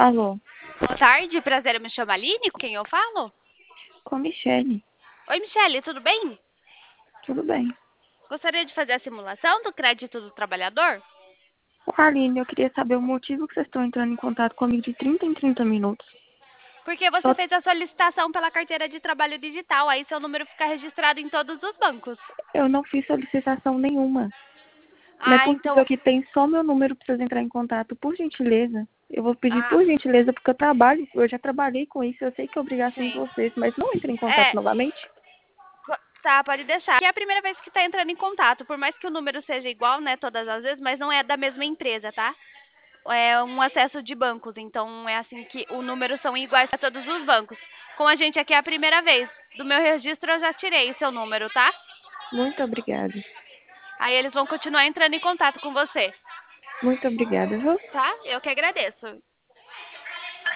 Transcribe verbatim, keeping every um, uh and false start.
Alô, Boa tarde, prazer, eu me chamo Aline, com quem eu falo? com a Michele. Oi, Michele, tudo bem? Tudo bem? Gostaria de fazer a simulação do crédito do trabalhador? Ô, Aline, eu queria saber o motivo que vocês estão entrando em contato comigo de trinta em trinta minutos. Porque você Só fez a solicitação pela carteira de trabalho digital, aí seu número fica registrado em todos os bancos. eu não fiz solicitação nenhuma. Não é Ah, possível então. que tem só meu número para vocês entrar em contato, por gentileza. Eu vou pedir Ah, por gentileza, porque eu trabalho, eu já trabalhei com isso, eu sei que é obrigação de sim. vocês, mas não entre em contato É, novamente. co- tá, pode deixar. Que é a primeira vez que está entrando em contato, por mais que o número seja igual, né, todas as vezes, mas não é da mesma empresa, tá? É um acesso de bancos, então é assim que o número são iguais para todos os bancos. Com a gente aqui é a primeira vez. Do meu registro eu já tirei seu número, tá? Muito obrigada. Aí eles vão continuar entrando em contato com você, Muito obrigada, viu? tá? Eu que agradeço.